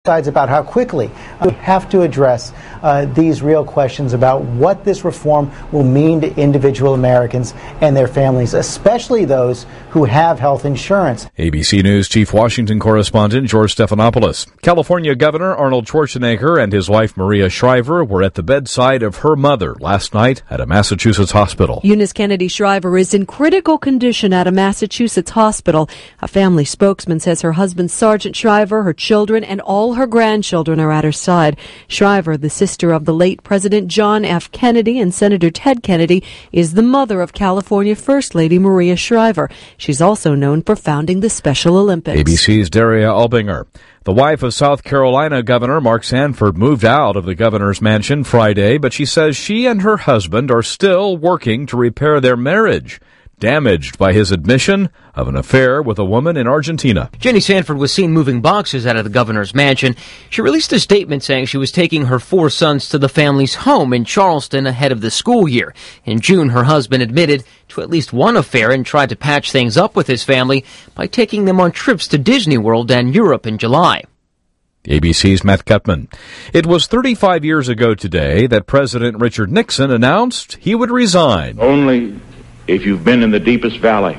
about how quickly we have to address these real questions about what this reform will mean to individual Americans and their families, especially those who have health insurance. ABC News Chief Washington Correspondent George Stephanopoulos. California Governor Arnold Schwarzenegger and his wife Maria Shriver were at the bedside of her mother last night at a Massachusetts hospital. Eunice Kennedy Shriver is in critical condition at a Massachusetts hospital. A family spokesman says her husband, Sergeant Shriver, her children, and all her grandchildren are at her side. Shriver, the sister of the late President John F. Kennedy and Senator Ted Kennedy, is the mother of California First Lady Maria Shriver. She's also known for founding the Special Olympics. ABC's Daria Albinger. The wife of South Carolina Governor Mark Sanford moved out of the governor's mansion Friday, but she says she and her husband are still working to repair their marriage, damaged by his admission of an affair with a woman in Argentina. Jenny Sanford was seen moving boxes out of the governor's mansion. She released a statement saying she was taking her 4 sons to the family's home in Charleston ahead of the school year. In June, her husband admitted to at least one affair and tried to patch things up with his family by taking them on trips to Disney World and Europe in July. ABC's Matt Gutman. It was 35 years ago today that President Richard Nixon announced he would resign. Only if you've been in the deepest valley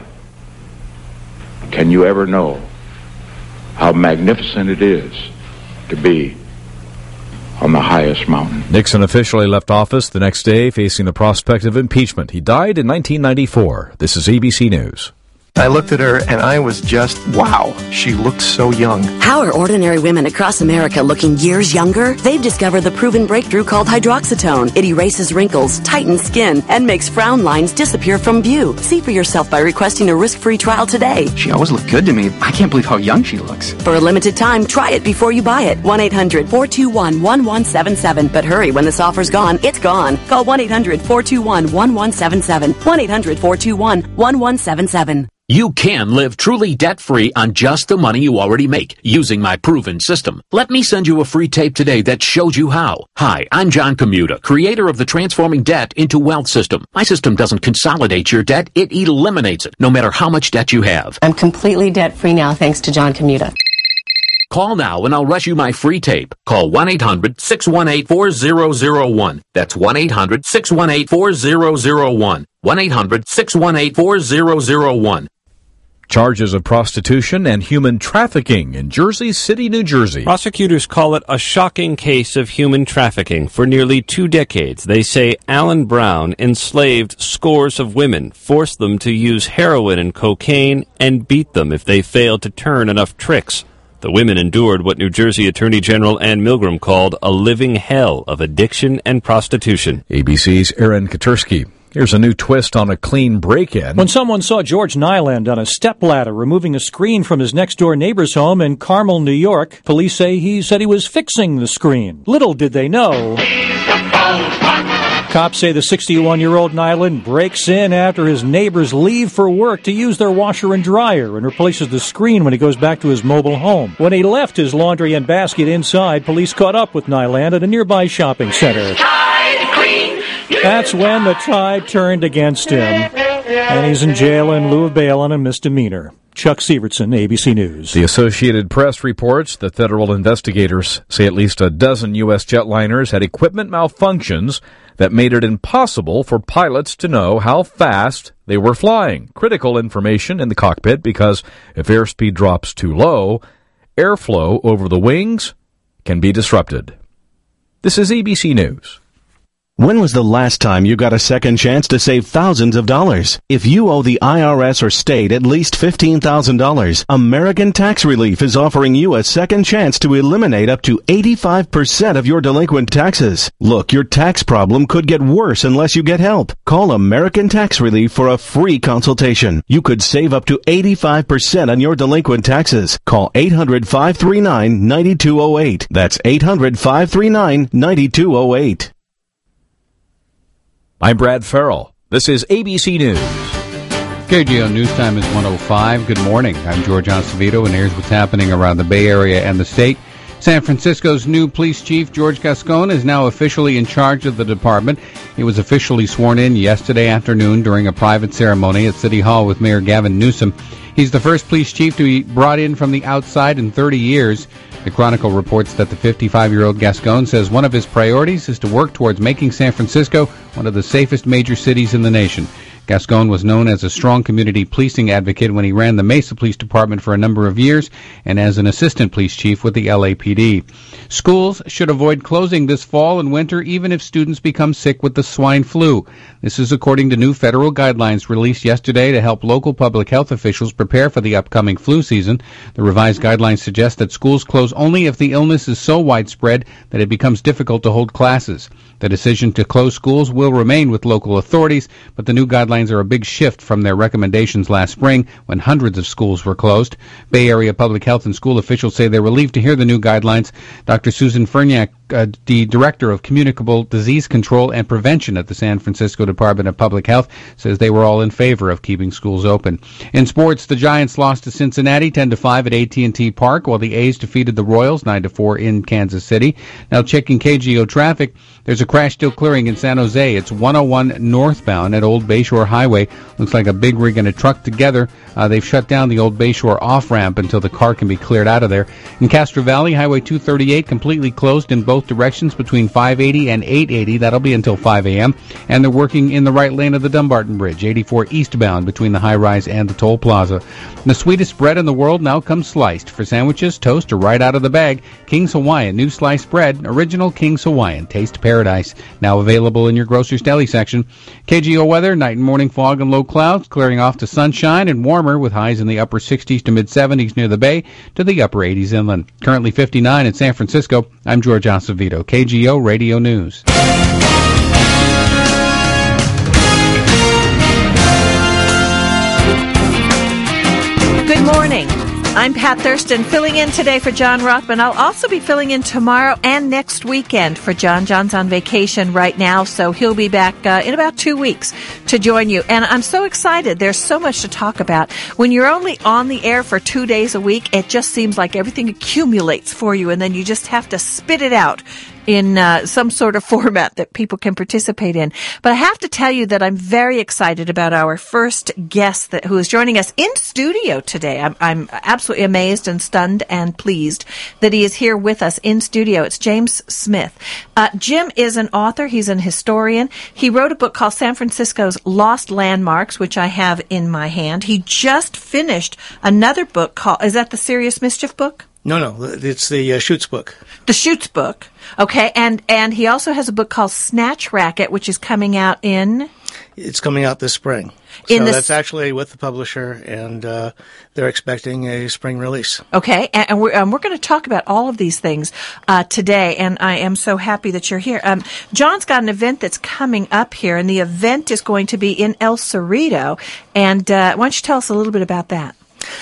can you ever know how magnificent it is to be on the highest mountain. Nixon officially left office the next day, facing the prospect of impeachment. He died in 1994. This is ABC News. I looked at her and I was just, wow, she looked so young. How are ordinary women across America looking years younger? They've discovered the proven breakthrough called hydroxytone. It erases wrinkles, tightens skin, and makes frown lines disappear from view. See for yourself by requesting a risk-free trial today. She always looked good to me. I can't believe how young she looks. For a limited time, try it before you buy it. 1-800-421-1177. But hurry, when this offer's gone, it's gone. Call 1-800-421-1177. 1-800-421-1177. You can live truly debt-free on just the money you already make using my proven system. Let me send you a free tape today that shows you how. Hi, I'm John Commuta, creator of the Transforming Debt into Wealth system. My system doesn't consolidate your debt, it eliminates it, no matter how much debt you have. I'm completely debt-free now thanks to John Commuta. Call now and I'll rush you my free tape. Call 1-800-618-4001. That's 1-800-618-4001. 1-800-618-4001. Charges of prostitution and human trafficking in Jersey City, New Jersey. Prosecutors call it a shocking case of human trafficking. For nearly 2 decades, they say Alan Brown enslaved scores of women, forced them to use heroin and cocaine, and beat them if they failed to turn enough tricks. The women endured what New Jersey Attorney General Ann Milgram called a living hell of addiction and prostitution. ABC's Aaron Katursky. Here's a new twist on a clean break-in. When someone saw George Nyland on a stepladder removing a screen from his next-door neighbor's home in Carmel, New York, police say he said he was fixing the screen. Little did they know. Cops say the 61-year-old Nyland breaks in after his neighbors leave for work to use their washer and dryer and replaces the screen when he goes back to his mobile home. When he left his laundry and basket inside, police caught up with Nyland at a nearby shopping center. That's when the tide turned against him, and he's in jail in lieu of bail on a misdemeanor. Chuck Sievertson, ABC News. The Associated Press reports that federal investigators say at least a dozen U.S. jetliners had equipment malfunctions that made it impossible for pilots to know how fast they were flying. Critical information in the cockpit because if airspeed drops too low, airflow over the wings can be disrupted. This is ABC News. When was the last time you got a second chance to save thousands of dollars? If you owe the IRS or state at least $15,000, American Tax Relief is offering you a second chance to eliminate up to 85% of your delinquent taxes. Look, your tax problem could get worse unless you get help. Call American Tax Relief for a free consultation. You could save up to 85% on your delinquent taxes. Call 800-539-9208. That's 800-539-9208. I'm Brad Farrell. This is ABC News. KGO News Time is 1:05. Good morning. I'm George Acevedo, and here's what's happening around the Bay Area and the state. San Francisco's new police chief, George Gascon, is now officially in charge of the department. He was officially sworn in yesterday afternoon during a private ceremony at City Hall with Mayor Gavin Newsom. He's the first police chief to be brought in from the outside in 30 years. The Chronicle reports that the 55-year-old Gascon says one of his priorities is to work towards making San Francisco one of the safest major cities in the nation. Gascon was known as a strong community policing advocate when he ran the Mesa Police Department for a number of years and as an assistant police chief with the LAPD. Schools should avoid closing this fall and winter even if students become sick with the swine flu. This is according to new federal guidelines released yesterday to help local public health officials prepare for the upcoming flu season. The revised guidelines suggest that schools close only if the illness is so widespread that it becomes difficult to hold classes. The decision to close schools will remain with local authorities, but the new guidelines are a big shift from their recommendations last spring when hundreds of schools were closed. Bay Area public health and school officials say they're relieved to hear the new guidelines. Dr. Susan Ferniak, the Director of Communicable Disease Control and Prevention at the San Francisco Department of Public Health, says they were all in favor of keeping schools open. In sports, the Giants lost to Cincinnati 10-5 at AT&T Park, while the A's defeated the Royals 9-4 in Kansas City. Now checking KGO traffic, there's a crash still clearing in San Jose. It's 101 northbound at Old Bayshore Highway. Looks like a big rig and a truck together. They've shut down the Old Bayshore off-ramp until the car can be cleared out of there. In Castro Valley, Highway 238 completely closed in both directions between 580 and 880. That'll be until 5 a.m. And they're working in the right lane of the Dumbarton Bridge, 84 eastbound between the high-rise and the toll plaza. The sweetest bread in the world now comes sliced. For sandwiches, toast, or right out of the bag, King's Hawaiian new sliced bread, original King's Hawaiian, taste paradise. Now available in your grocer's deli section. KGO weather, night and morning fog and low clouds, clearing off to sunshine and warmer with highs in the upper 60s to mid-70s near the bay to the upper 80s inland. Currently 59 in San Francisco. I'm George Acevedo, KGO Radio News. Good morning. I'm Pat Thurston, filling in today for John Rothman. I'll also be filling in tomorrow and next weekend for John. John's on vacation right now, so he'll be back in about 2 weeks to join you. And I'm so excited. There's so much to talk about. When you're only on the air for 2 days a week, it just seems like everything accumulates for you, and then you just have to spit it out in some sort of format that people can participate in. But I have to tell you that I'm very excited about our first guest who is joining us in studio today. I'm absolutely amazed and stunned and pleased that he is here with us in studio. It's James Smith. Jim is an author. He's an historian. He wrote a book called San Francisco's Lost Landmarks, which I have in my hand. He just finished another book called, is that the Serious Mischief book? No, it's the Schutz book. The Schutz book. Okay, and he also has a book called Snatch Racket, which is coming out in? It's coming out this spring. So that's actually with the publisher, and they're expecting a spring release. Okay, and we're going to talk about all of these things today, and I am so happy that you're here. John's got an event that's coming up here, and the event is going to be in El Cerrito, and why don't you tell us a little bit about that?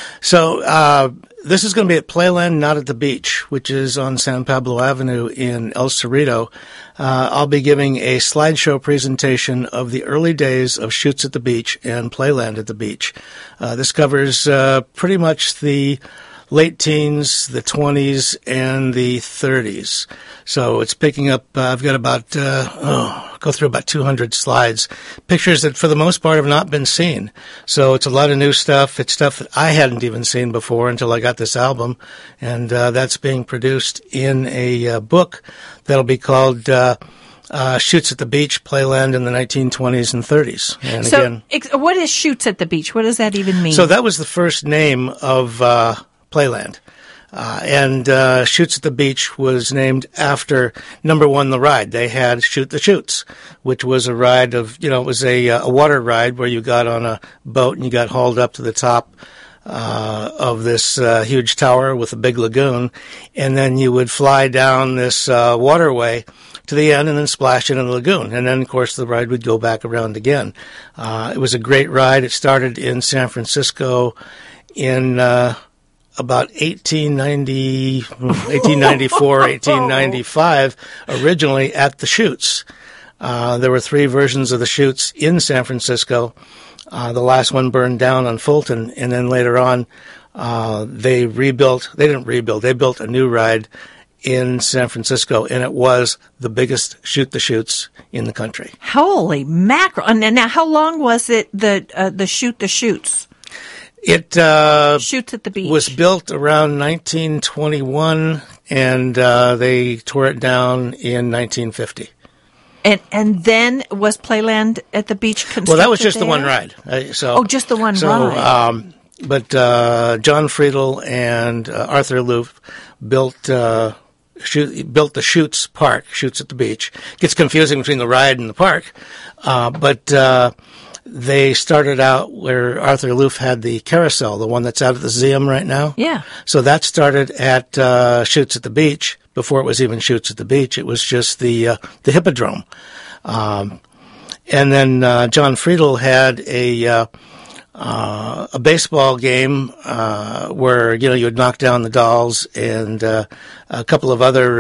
So, this is going to be at Playland, Not at the Beach, which is on San Pablo Avenue in El Cerrito. I'll be giving a slideshow presentation of the early days of Schutz at the Beach and Playland at the Beach. This covers pretty much the late teens, the 20s, and the 30s. So it's picking up, I've got about, go through about 200 slides, pictures that for the most part have not been seen. So it's a lot of new stuff. It's stuff that I hadn't even seen before until I got this album. And that's being produced in a book that'll be called Schutz at the Beach, Playland in the 1920s and 30s. And so again, what is Schutz at the Beach? What does that even mean? So that was the first name of Playland. And Schutz at the Beach was named after, number one, the ride. They had Shoot the Schutz, which was a ride of, it was a water ride where you got on a boat and you got hauled up to the top of this huge tower with a big lagoon, and then you would fly down this waterway to the end and then splash into the lagoon. And then, of course, the ride would go back around again. It was a great ride. It started in San Francisco in about 1894, 1895, originally at the Schutz. There were 3 versions of the Schutz in San Francisco. The last one burned down on Fulton, and then later on, they built a new ride in San Francisco, and it was the biggest Shoot the Schutz in the country. Holy mackerel. And now, how long was it, the Shoot the Schutz? It Shoots at the Beach was built around 1921, and they tore it down in 1950. And then was Playland at the beach constructed? Well, that was just there? Oh, the one ride. Just the one ride. But John Friedel and Arthur Loof built the Chutes Park, Chutes at the Beach. It gets confusing between the ride and the park, but they started out where Arthur Loof had the carousel, the one that's out at the museum right now. Yeah. So that started at Chutes at the Beach. Before it was even Chutes at the Beach, it was just the Hippodrome. And then John Friedel had a baseball game where you would knock down the dolls, and a couple of other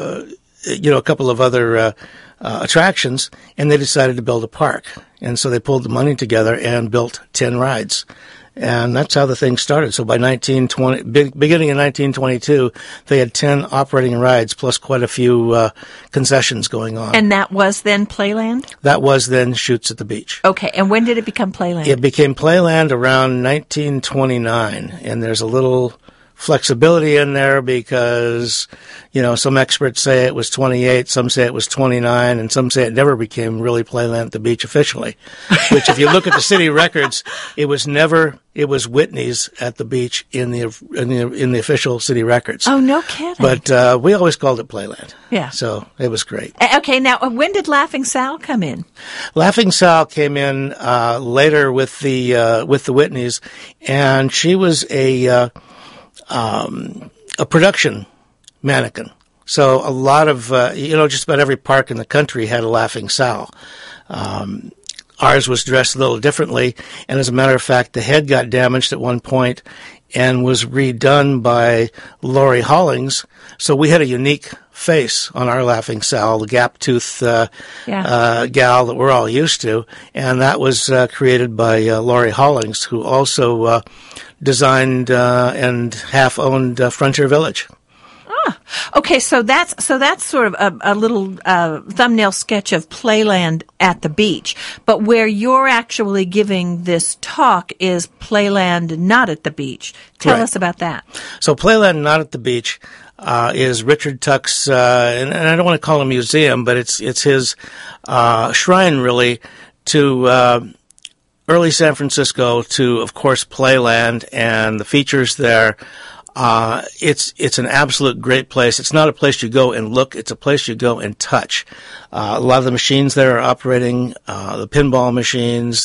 attractions, and they decided to build a park. And so they pulled the money together and built 10 rides. And that's how the thing started. So by beginning in 1922, they had 10 operating rides plus quite a few concessions going on. And that was then Playland? That was then Chutes at the Beach. Okay, and when did it become Playland? It became Playland around 1929, and there's a little flexibility in there because, some experts say it was 28, some say it was 29, and some say it never became really Playland at the Beach officially. Which, if you look at the city records, it was Whitney's at the beach in the official city records. Oh, no kidding. But we always called it Playland. Yeah. So it was great. Okay, now when did Laughing Sal come in? Laughing Sal came in later with the Whitneys, and she was a production mannequin. So a lot of, just about every park in the country had a Laughing Sal. Ours was dressed a little differently, and as a matter of fact, the head got damaged at one point and was redone by Laurie Hollings. So we had a unique face on our Laughing Sal, the gap-toothed gal that we're all used to, and that was created by Laurie Hollings, who also designed and half-owned Frontier Village. Okay, so that's sort of a little thumbnail sketch of Playland at the beach. But where you're actually giving this talk is Playland not at the beach. Tell us about that. So Playland not at the beach is Richard Tuck's, and I don't want to call it a museum, but it's his shrine really to early San Francisco, to of course Playland and the features there. It's an absolute great place. It's not a place you go and look. It's a place you go and touch. A lot of the machines there are operating, the pinball machines,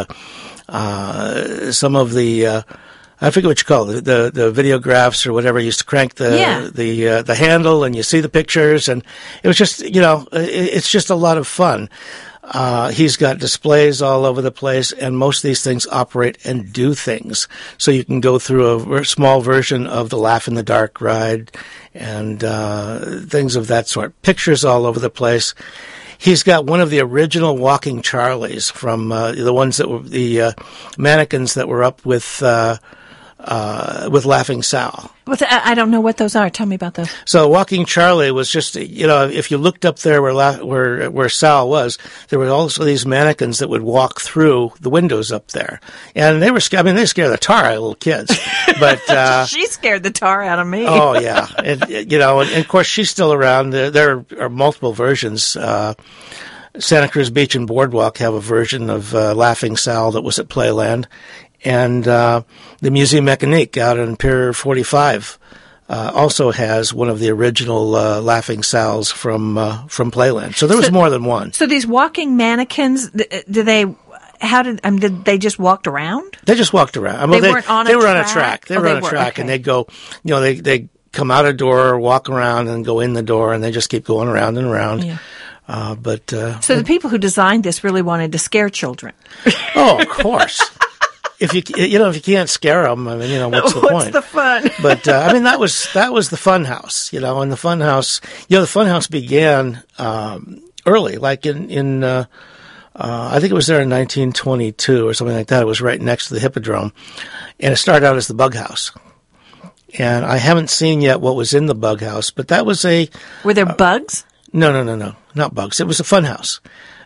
some of the, I forget what you call it, the videographs or whatever. You used to crank the handle and you see the pictures, and it was just, it's just a lot of fun. He's got displays all over the place, and most of these things operate and do things. So you can go through a small version of the Laugh in the Dark ride and things of that sort. Pictures all over the place. He's got one of the original Walking Charlies from the ones that were the mannequins that were up with Laughing Sal. I don't know what those are. Tell me about those. So Walking Charlie was just, if you looked up there where Sal was, there were also these mannequins that would walk through the windows up there. And they scared the tar out of little kids. But she scared the tar out of me. Oh, yeah. And of course, she's still around. There are multiple versions. Santa Cruz Beach and Boardwalk have a version of Laughing Sal that was at Playland. And the Musée Mécanique out in Pier 45 also has one of the original Laughing Sals from Playland. So there was more than one. So these walking mannequins, did they just walked around? They just walked around. They weren't on a track? They were on a track. They were on a track, okay. And they'd go, they come out a door, walk around, and go in the door, and they just keep going around and around. Yeah. So the people who designed this really wanted to scare children. Oh, of course. If you can't scare them, what's the point? What's the fun? But that was the fun house, and the fun house, the fun house began early, like in I think it was there in 1922 or something like that. It was right next to the Hippodrome, and it started out as the Bug House. And I haven't seen yet what was in the Bug House, but that was Were there bugs? No, not bugs. It was a fun house.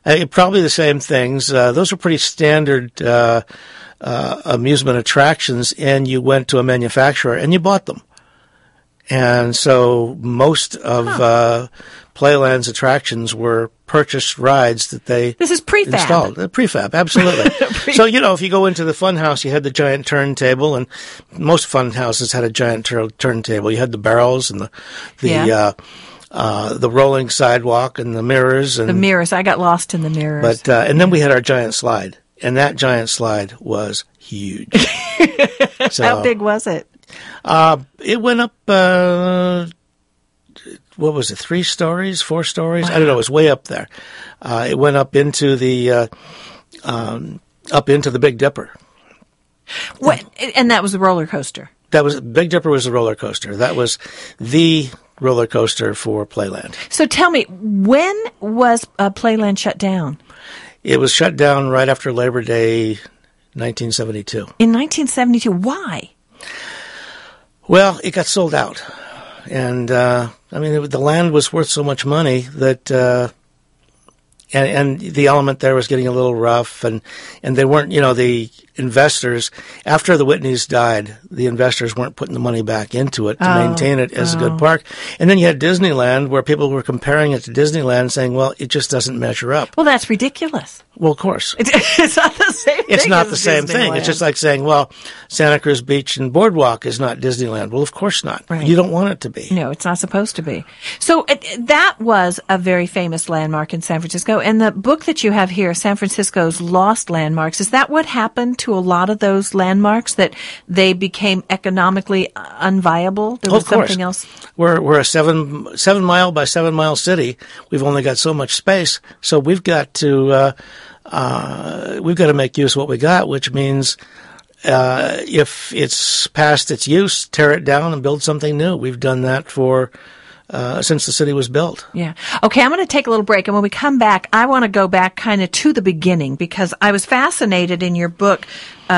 Probably the same things. Those are pretty standard amusement attractions, and you went to a manufacturer and you bought them. And so most of Playland's attractions were purchased rides that they This is prefab. installed. Prefab, absolutely. So, if you go into the fun house, you had the giant turntable, and most fun houses had a giant turntable. You had the barrels and the rolling sidewalk and the mirrors. And the mirrors. I got lost in the mirrors. But and then we had our giant slide, and that giant slide was huge. How big was it? It went up, what was it, 3 stories, 4 stories? Wow. I don't know. It was way up there. It went up into the Big Dipper. What? And that was the roller coaster? Big Dipper was the roller coaster. That was the roller coaster for Playland. So tell me, when was Playland shut down? It was shut down right after Labor Day, 1972. In 1972. Why? Well, it got sold out. And, the land was worth so much money that, and the element there was getting a little rough, and they weren't, the investors, after the Whitneys died, the investors weren't putting the money back into it to maintain it as a good park. And then you had Disneyland, where people were comparing it to Disneyland, saying, well, it just doesn't measure up. Well, that's ridiculous. Well, of course. It's not the same thing. It's not the same thing. It's just like saying, well, Santa Cruz Beach and Boardwalk is not Disneyland. Well, of course not. Right. You don't want it to be. No, it's not supposed to be. So that was a very famous landmark in San Francisco. And the book that you have here, San Francisco's Lost Landmarks, is that what happened to a lot of those landmarks, that they became economically unviable? There was something else? We're a 7 mile by 7 mile city. We've only got so much space, so we've got to make use of what we got, which means if it's past its use, tear it down and build something new. We've done that since the city was built. Yeah. Okay, I'm going to take a little break, and when we come back, I want to go back kind of to the beginning, because I was fascinated in your book.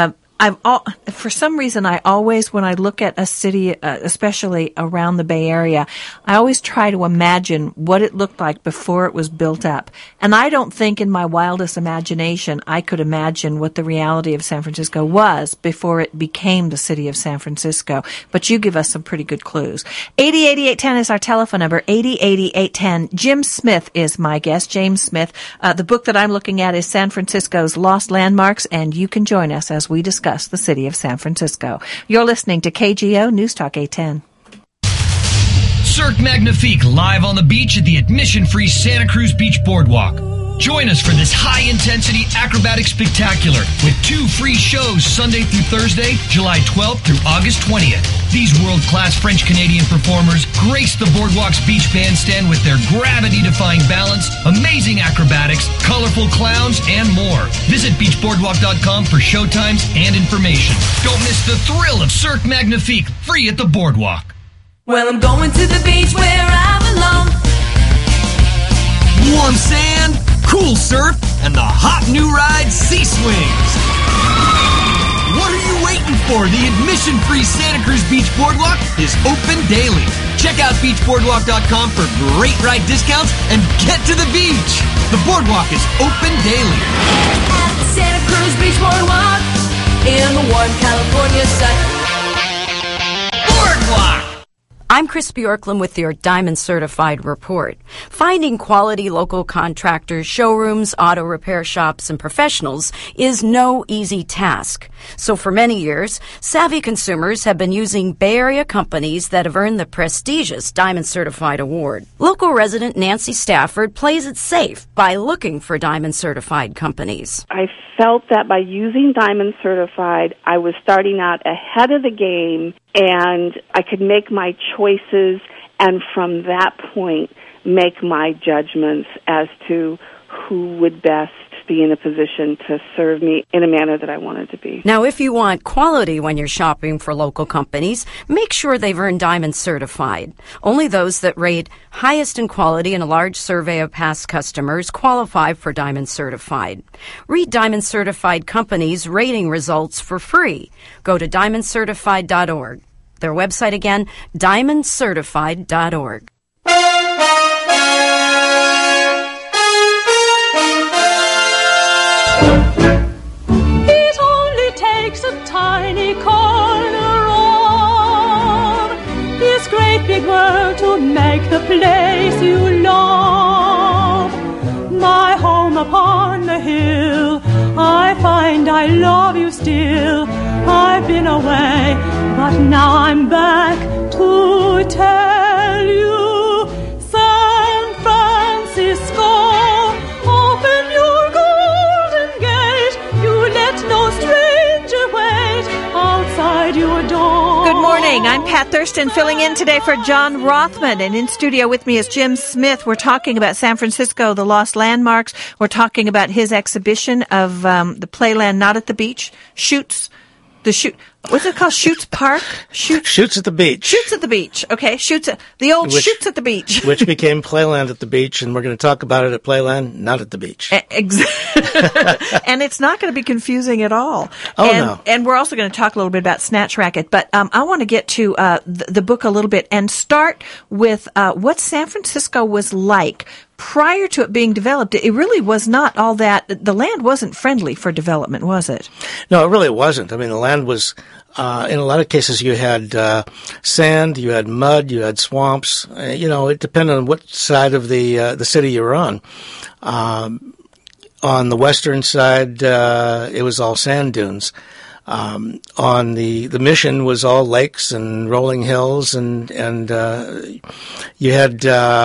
For some reason, I always, when I look at a city, especially around the Bay Area, I always try to imagine what it looked like before it was built up. And I don't think in my wildest imagination I could imagine what the reality of San Francisco was before it became the city of San Francisco. But you give us some pretty good clues. 808810 is our telephone number, 808810. Jim Smith is my guest, James Smith. The book that I'm looking at is San Francisco's Lost Landmarks, and you can join us as we discuss the city of San Francisco. You're listening to KGO News Talk 810. Cirque Magnifique live on the beach at the admission-free Santa Cruz Beach Boardwalk. Join us for this high-intensity acrobatic spectacular with 2 free shows Sunday through Thursday, July 12th through August 20th. These world-class French-Canadian performers grace the Boardwalk's beach bandstand with their gravity-defying balance, amazing acrobatics, colorful clowns, and more. Visit beachboardwalk.com for showtimes and information. Don't miss the thrill of Cirque Magnifique, free at the Boardwalk. Well, I'm going to the beach where I belong. Warm sand, cool surf, and the hot new ride, Sea Swings. What are you waiting for? The admission-free Santa Cruz Beach Boardwalk is open daily. Check out beachboardwalk.com for great ride discounts and get to the beach. The boardwalk is open daily. At the Santa Cruz Beach Boardwalk in the warm California sun. Boardwalk! I'm Chris Bjorklund with your Diamond Certified Report. Finding quality local contractors, showrooms, auto repair shops, and professionals is no easy task. So for many years, savvy consumers have been using Bay Area companies that have earned the prestigious Diamond Certified Award. Local resident Nancy Stafford plays it safe by looking for Diamond Certified companies. I felt that by using Diamond Certified, I was starting out ahead of the game, and I could make my choices, and from that point, make my judgments as to who would best be in a position to serve me in a manner that I wanted to be. Now, if you want quality when you're shopping for local companies, make sure they've earned Diamond Certified. Only those that rate highest in quality in a large survey of past customers qualify for Diamond Certified. Read Diamond Certified companies' rating results for free. Go to diamondcertified.org. Their website again, diamondcertified.org. place you love. My home upon the hill, I find I love you still. I've been away, but now I'm back to tell you. San Francisco, open your golden gate. You let no stranger wait outside your door. Good morning. I'm Pat Thurston, filling in today for John Rothman. And in studio with me is Jim Smith. We're talking about San Francisco, the Lost Landmarks. We're talking about his exhibition of the Playland Not at the Beach. What's it called? Shoots Park? Shoots at the Beach. Shoots at the Beach. Okay. Shoots at the Beach. Which became Playland at the Beach, and we're going to talk about it at Playland, not at the beach. Exactly. And it's not going to be confusing at all. No. And we're also going to talk a little bit about Snatch Racket. But I want to get to the book a little bit and start with what San Francisco was like prior to it being developed. It really was not all that. The land wasn't friendly for development, was it? No, it really wasn't. I mean, the land was, in a lot of cases, you had sand, you had mud, you had swamps. It depended on what side of the city you were on. On the western side, it was all sand dunes. On the Mission was all lakes and rolling hills, and you had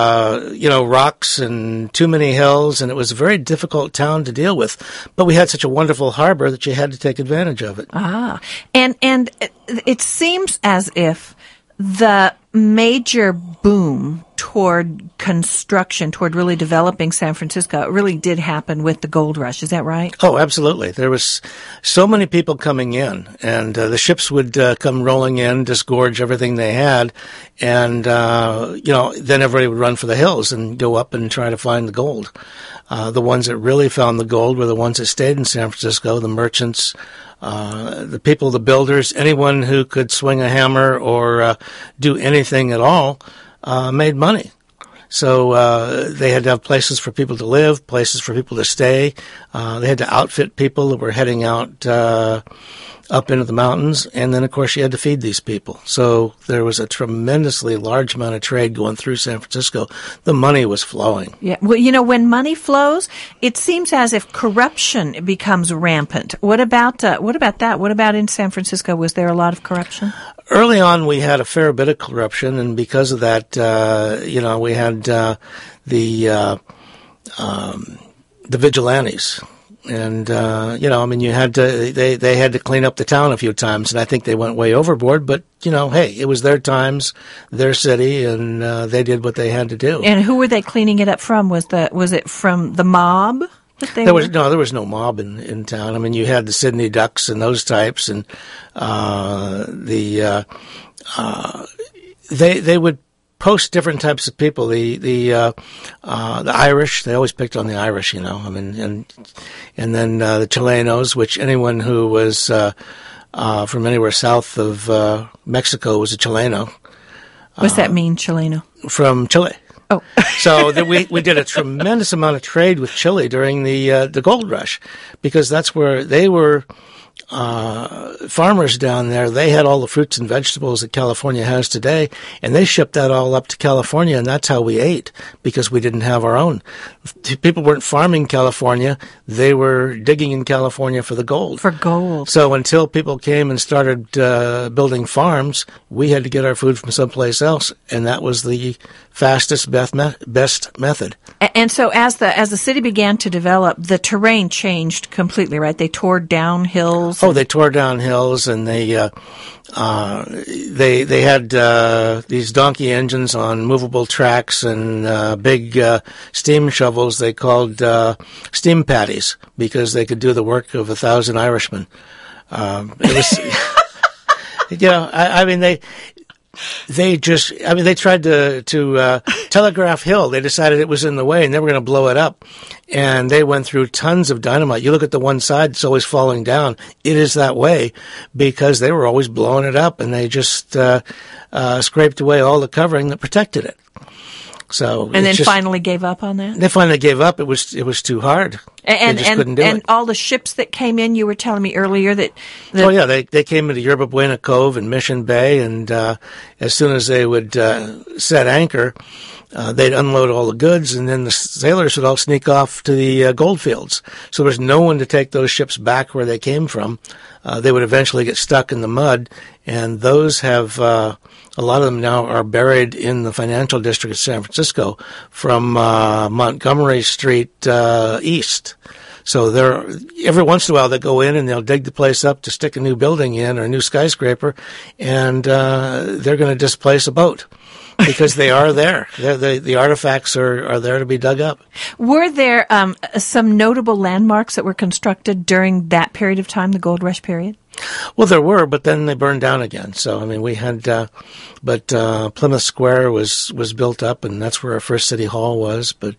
rocks and too many hills, and it was a very difficult town to deal with. But we had such a wonderful harbor that you had to take advantage of it. And it seems as if the major boom toward construction, toward really developing San Francisco, it really did happen with the gold rush. Is that right? Oh, absolutely. There was so many people coming in, and the ships would come rolling in, disgorge everything they had, and then everybody would run for the hills and go up and try to find the gold. The ones that really found the gold were the ones that stayed in San Francisco, the merchants, the people, the builders, anyone who could swing a hammer or do anything at all made money. So they had to have places for people to live, places for people to stay. They had to outfit people that were heading out up into the mountains, and then, of course, you had to feed these people. So there was a tremendously large amount of trade going through San Francisco. The money was flowing. Yeah. Well, when money flows, it seems as if corruption becomes rampant. What about that? What about in San Francisco? Was there a lot of corruption? Early on, we had a fair bit of corruption, and because of that, we had the vigilantes. And, you had to, they had to clean up the town a few times, and I think they went way overboard, but, hey, it was their times, their city, and, they did what they had to do. And who were they cleaning it up from? Was it from the mob? There was no mob in town. I mean, you had the Sydney Ducks and those types, and, they would post different types of people. The Irish, they always picked on the Irish, and then the Chilenos, which anyone who was from anywhere south of Mexico was a Chileno. What's that mean, Chileno? From Chile. Oh. So we did a tremendous amount of trade with Chile during the gold rush, because that's where they were. Farmers down there, they had all the fruits and vegetables that California has today, and they shipped that all up to California, and that's how we ate, because we didn't have our own. People weren't farming California, they were digging in California for the gold. For gold. So until people came and started building farms, we had to get our food from someplace else, and that was the fastest, best method. And so as the city began to develop, the terrain changed completely, right? They tore down hills. Oh, they tore down hills, and they had these donkey engines on movable tracks and big steam shovels they called steam patties, because they could do the work of 1,000 Irishmen. It was, they tried to Telegraph Hill. They decided it was in the way and they were going to blow it up. And they went through tons of dynamite. You look at the one side, it's always falling down. It is that way because they were always blowing it up, and they just scraped away all the covering that protected it. So and then finally gave up on that? They finally gave up. It was too hard. And they just couldn't do it. And all the ships that came in, you were telling me earlier that oh yeah, they came into Yerba Buena Cove and Mission Bay, and as soon as they would set anchor, they'd unload all the goods, and then the sailors would all sneak off to the gold fields. So there was no one to take those ships back where they came from. They would eventually get stuck in the mud, and those have a lot of them now are buried in the financial district of San Francisco from Montgomery Street east. So every once in a while they go in and they'll dig the place up to stick a new building in or a new skyscraper, and they're going to displace a boat. Because they are there. The artifacts are there to be dug up. Were there some notable landmarks that were constructed during that period of time, the Gold Rush period? Well, there were, but then they burned down again. So, I mean, we had, Plymouth Square was built up, and that's where our first city hall was. But,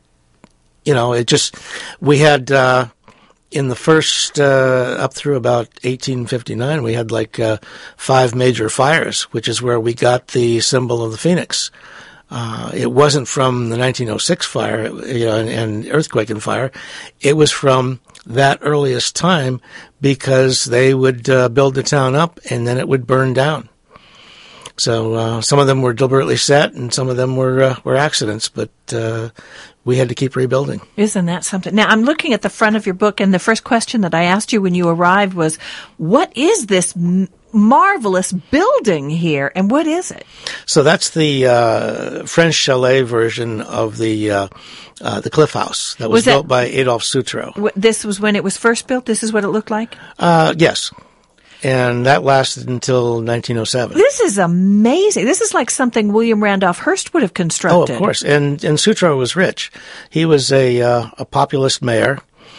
we had, in the first, up through about 1859, we had 5 major fires, which is where we got the symbol of the phoenix. It wasn't from the 1906 fire, and earthquake and fire. It was from that earliest time because they would build the town up and then it would burn down. So some of them were deliberately set and some of them were accidents, but we had to keep rebuilding. Isn't that something? Now, I'm looking at the front of your book, and the first question that I asked you when you arrived was, what is this marvelous building here, and what is it? So that's the French chalet version of the Cliff House that was built by Adolphe Sutro. This was when it was first built? This is what it looked like? Yes. And that lasted until 1907. This is amazing. This is like something William Randolph Hearst would have constructed. Oh, of course. And Sutro was rich. He was a populist mayor.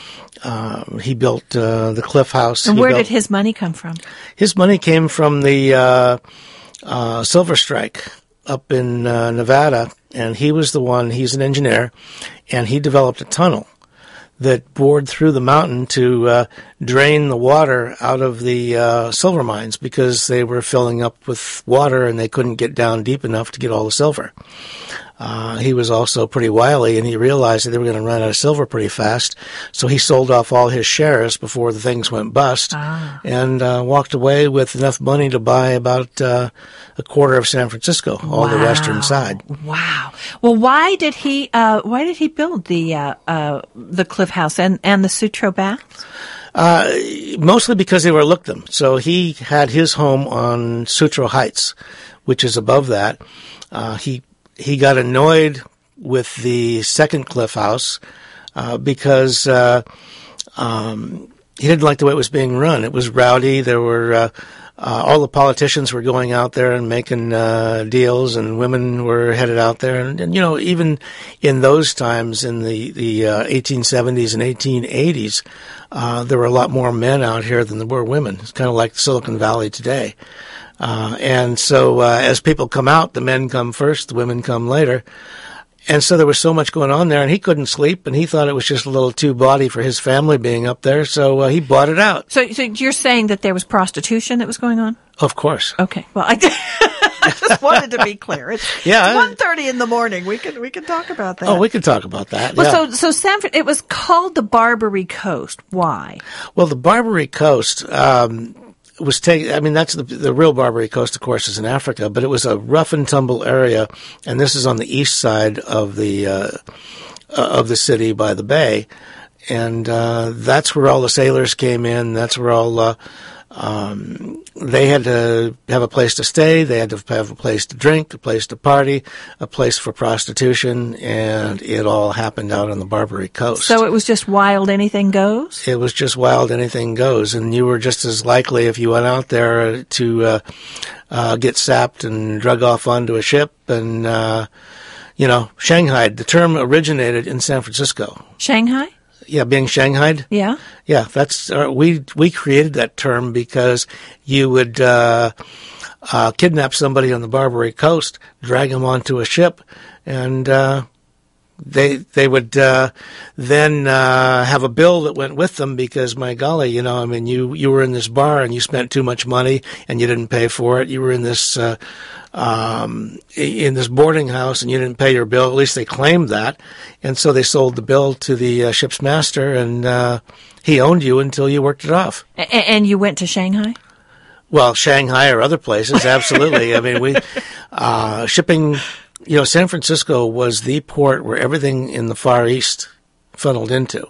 He built the Cliff House. And where did his money come from? His money came from the Silver Strike up in Nevada. And he's an engineer, and he developed a tunnel that bored through the mountain to drain the water out of the silver mines because they were filling up with water and they couldn't get down deep enough to get all the silver. He was also pretty wily, and he realized that they were going to run out of silver pretty fast, so he sold off all his shares before the things went bust and walked away with enough money to buy about a quarter of San Francisco, all the western side. Wow. Well, why did he build the Cliff House and the Sutro Baths? Mostly because they overlooked them. So he had his home on Sutro Heights, which is above that. He got annoyed with the second Cliff House because he didn't like the way it was being run. It was rowdy. There were all the politicians were going out there and making deals, and women were headed out there. And even in those times, in the 1870s and 1880s, there were a lot more men out here than there were women. It's kind of like Silicon Valley today. And so as people come out, the men come first, the women come later. And so there was so much going on there, and he couldn't sleep, and he thought it was just a little too bawdy for his family being up there, so he bought it out. So you're saying that there was prostitution that was going on? Of course. Okay. Well, I just wanted to be clear. It's 1:30 in the morning. We can talk about that. Oh, we can talk about that. Well, so Sanford, it was called the Barbary Coast. Why? Well, the Barbary Coast was taken. I mean, that's the real Barbary Coast, of course, is in Africa, but it was a rough and tumble area, and this is on the east side of the city by the bay, and that's where all the sailors came in. That's where all they had to have a place to stay. They had to have a place to drink, a place to party, a place for prostitution, and it all happened out on the Barbary Coast. So it was just wild anything goes? It was just wild anything goes, and you were just as likely if you went out there to get sapped and drug off onto a ship and, shanghaied. The term originated in San Francisco. Shanghai? Yeah, being shanghaied. Yeah. Yeah, that's we created that term because you would kidnap somebody on the Barbary Coast, drag them onto a ship, and they would then have a bill that went with them because, my golly, you were in this bar and you spent too much money and you didn't pay for it. You were in this boarding house and you didn't pay your bill. At least they claimed that. And so they sold the bill to the ship's master, and he owned you until you worked it off. And you went to Shanghai? Well, Shanghai or other places, absolutely. I mean, shipping San Francisco was the port where everything in the Far East funneled into.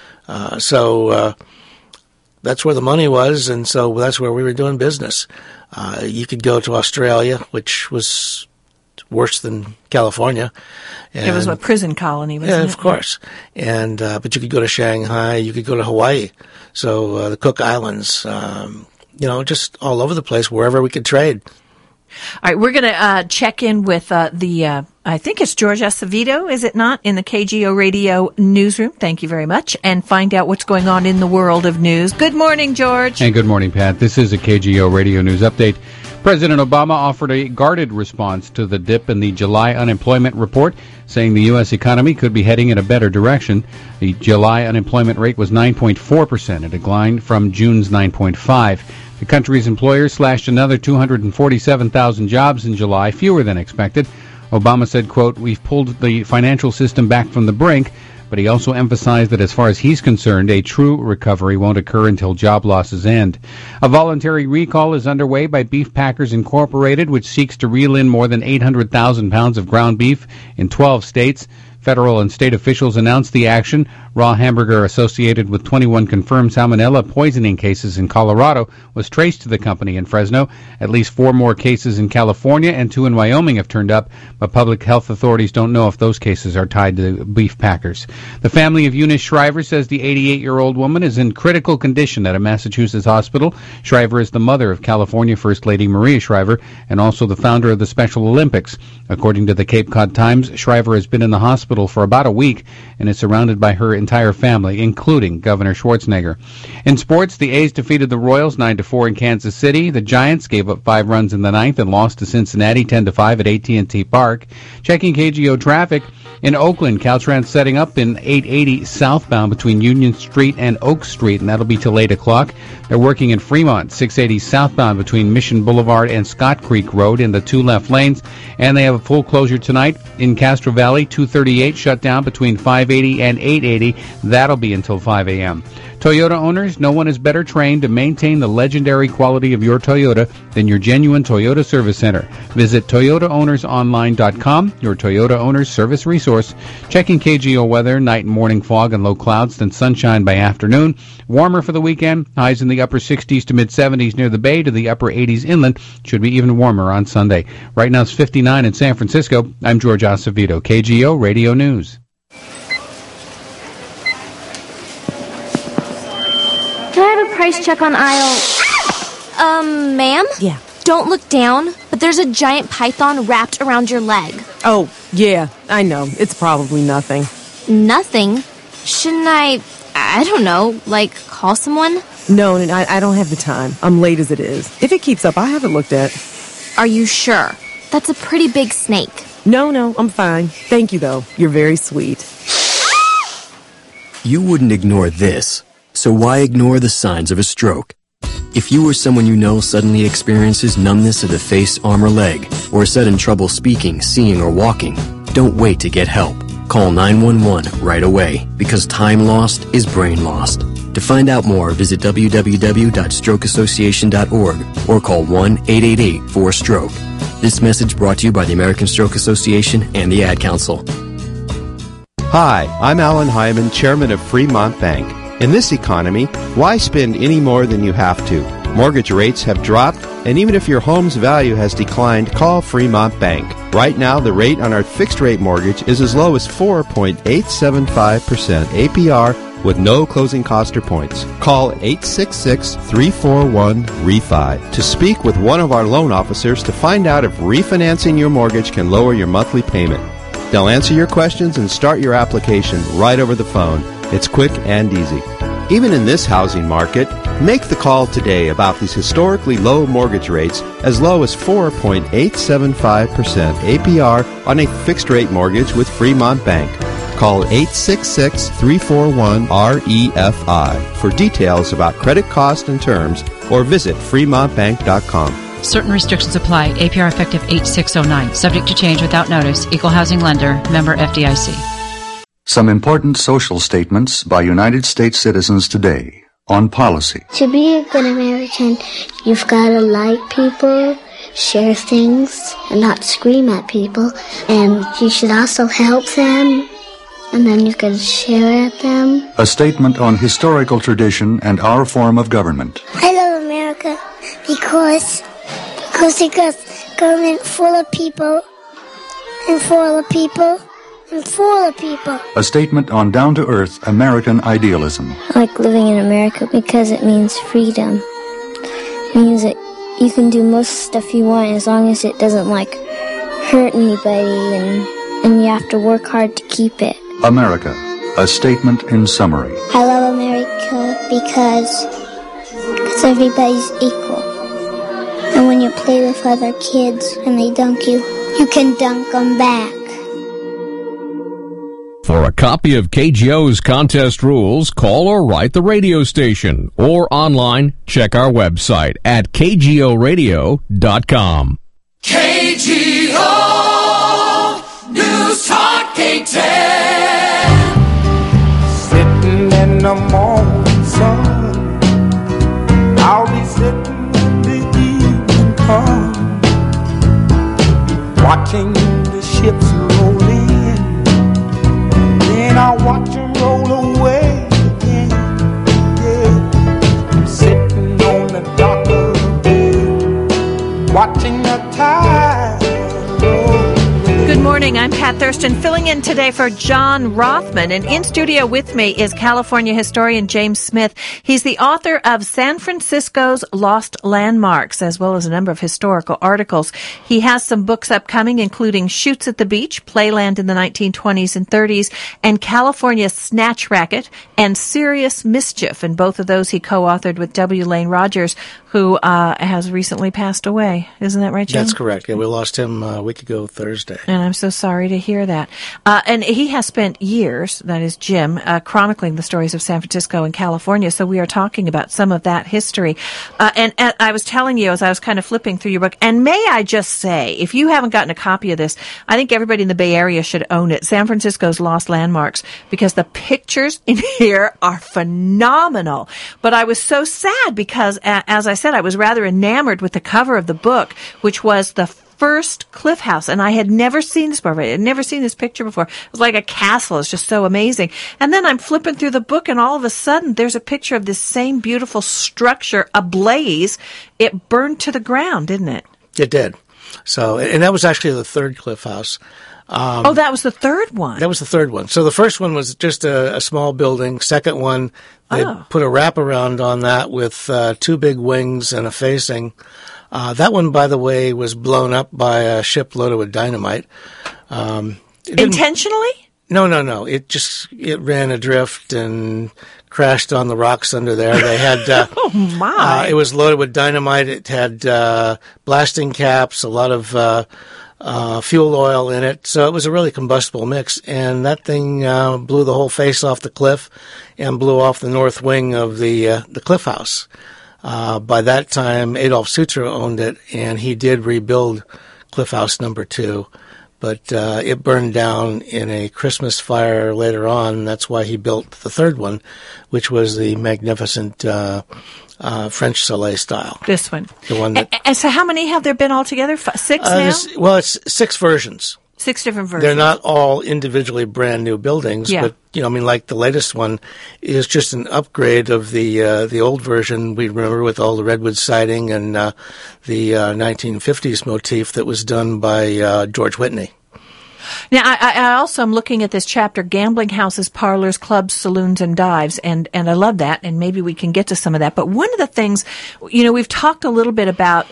So that's where the money was, and so that's where we were doing business. You could go to Australia, which was worse than California. And it was a prison colony, wasn't it? Yeah, of course. And but you could go to Shanghai, you could go to Hawaii. So the Cook Islands, just all over the place, wherever we could trade. All right, we're going to check in with I think it's George Acevedo, is it not, in the KGO Radio newsroom. Thank you very much. And find out what's going on in the world of news. Good morning, George. And good morning, Pat. This is a KGO Radio News update. President Obama offered a guarded response to the dip in the July unemployment report, saying the U.S. economy could be heading in a better direction. The July unemployment rate was 9.4%, a decline from June's 9.5%. The country's employers slashed another 247,000 jobs in July, fewer than expected. Obama said, quote, "We've pulled the financial system back from the brink," but he also emphasized that as far as he's concerned, a true recovery won't occur until job losses end. A voluntary recall is underway by Beef Packers Incorporated, which seeks to reel in more than 800,000 pounds of ground beef in 12 states. Federal and state officials announced the action. Raw hamburger associated with 21 confirmed salmonella poisoning cases in Colorado was traced to the company in Fresno. At least 4 more cases in California and 2 in Wyoming have turned up, but public health authorities don't know if those cases are tied to beef packers. The family of Eunice Shriver says the 88-year-old woman is in critical condition at a Massachusetts hospital. Shriver is the mother of California First Lady Maria Shriver and also the founder of the Special Olympics. According to the Cape Cod Times, Shriver has been in the hospital for about a week and is surrounded by her entire family, including Governor Schwarzenegger. In sports, the A's defeated the Royals 9-4 in Kansas City. The Giants gave up 5 runs in the ninth and lost to Cincinnati 10-5 at AT&T Park. Checking KGO traffic. In Oakland, Caltrans setting up in 880 southbound between Union Street and Oak Street, and that'll be till 8 o'clock. They're working in Fremont, 680 southbound between Mission Boulevard and Scott Creek Road in the 2 left lanes. And they have a full closure tonight in Castro Valley, 238 shut down between 580 and 880. That'll be until 5 a.m. Toyota owners, no one is better trained to maintain the legendary quality of your Toyota than your genuine Toyota Service Center. Visit ToyotaOwnersOnline.com, your Toyota Owners Service resource. Checking KGO weather, night and morning fog and low clouds, then sunshine by afternoon. Warmer for the weekend, highs in the upper 60s to mid-70s near the bay to the upper 80s inland. Should be even warmer on Sunday. Right now it's 59 in San Francisco. I'm George Acevedo, KGO Radio News. Can I have a price check on aisle... ma'am? Yeah. Don't look down, but there's a giant python wrapped around your leg. Oh, yeah, I know. It's probably nothing. Nothing? Shouldn't I don't know, call someone? No, I don't have the time. I'm late as it is. If it keeps up, I have it looked at. Are you sure? That's a pretty big snake. No, I'm fine. Thank you, though. You're very sweet. You wouldn't ignore this. So why ignore the signs of a stroke? If you or someone you know suddenly experiences numbness of the face, arm, or leg, or sudden trouble speaking, seeing, or walking, don't wait to get help. Call 911 right away, because time lost is brain lost. To find out more, visit www.strokeassociation.org or call 1-888-4STROKE. This message brought to you by the American Stroke Association and the Ad Council. Hi, I'm Alan Hyman, chairman of Fremont Bank. In this economy, why spend any more than you have to? Mortgage rates have dropped, and even if your home's value has declined, call Fremont Bank. Right now, the rate on our fixed-rate mortgage is as low as 4.875% APR with no closing cost or points. Call 866-341-REFI to speak with one of our loan officers to find out if refinancing your mortgage can lower your monthly payment. They'll answer your questions and start your application right over the phone. It's quick and easy. Even in this housing market, make the call today about these historically low mortgage rates as low as 4.875% APR on a fixed-rate mortgage with Fremont Bank. Call 866-341-REFI for details about credit cost and terms or visit fremontbank.com. Certain restrictions apply. APR effective 8609. Subject to change without notice. Equal housing lender. Member FDIC. Some important social statements by United States citizens today on policy. To be a good American, you've got to like people, share things and not scream at people. And you should also help them, and then you can share at them. A statement on historical tradition and our form of government. I love America because it got government full of people and full of people and full of people. A statement on down-to-earth American idealism. I like living in America because it means freedom. It means that you can do most stuff you want as long as it doesn't, hurt anybody, and you have to work hard to keep it. America, a statement in summary. I love America because everybody's equal. And when you play with other kids and they dunk you, you can dunk them back. For a copy of KGO's contest rules, call or write the radio station, or online, check our website at kgoradio.com. KGO News Talk 810. Sitting in the morning sun, I'll be sitting when the evening comes, watching the ships roll in. Then I'll watch them roll away again. Yeah, I'm sitting on the dock of the bay, watching the tide roll. Good morning. I'm Pat Thurston, filling in today for John Rothman. And in studio with me is California historian James Smith. He's the author of San Francisco's Lost Landmarks, as well as a number of historical articles. He has some books upcoming, including Shoots at the Beach, Playland in the 1920s and 30s, and California's Snatch Racket, and Serious Mischief. And both of those he co-authored with W. Lane Rogers, who has recently passed away. Isn't that right, Jim? That's correct. Yeah, we lost him a week ago Thursday. And I'm so sorry to hear that. And he has spent years, that is Jim, chronicling the stories of San Francisco and California. So we are talking about some of that history. And I was telling you as I was kind of flipping through your book, and may I just say, if you haven't gotten a copy of this, I think everybody in the Bay Area should own it, San Francisco's Lost Landmarks, because the pictures in here are phenomenal. But I was so sad because, as I said, I was rather enamored with the cover of the book, which was the first cliff house, and I had never seen this before. I had never seen this picture before. It was like a castle. It's just so amazing. And then I'm flipping through the book, and all of a sudden, there's a picture of this same beautiful structure ablaze. It burned to the ground, didn't it? It did. So, and that was actually the third cliff house. That was the third one. That was the third one. So the first one was just a small building. Second one, they put a wraparound on that with two big wings and a facing. That one, by the way, was blown up by a ship loaded with dynamite. Intentionally? No. It ran adrift and crashed on the rocks under there. They had, oh my! It was loaded with dynamite. It had blasting caps, a lot of fuel oil in it. So it was a really combustible mix. And that thing blew the whole face off the cliff and blew off the north wing of the cliff house. By that time, Adolf Sutro owned it, and he did rebuild Cliff House number 2. But it burned down in a Christmas fire later on. That's why he built the third one, which was the magnificent French Soleil style. This one. The one that. And so how many have there been altogether? 6 now? It's 6 versions. 6 different versions. They're not all individually brand new buildings, yeah. But like the latest one is just an upgrade of the old version. We remember with all the redwood siding and the 1950s motif that was done by George Whitney. Now, I also am looking at this chapter, gambling houses, parlors, clubs, saloons, and dives, and I love that, and maybe we can get to some of that. But one of the things, we've talked a little bit about,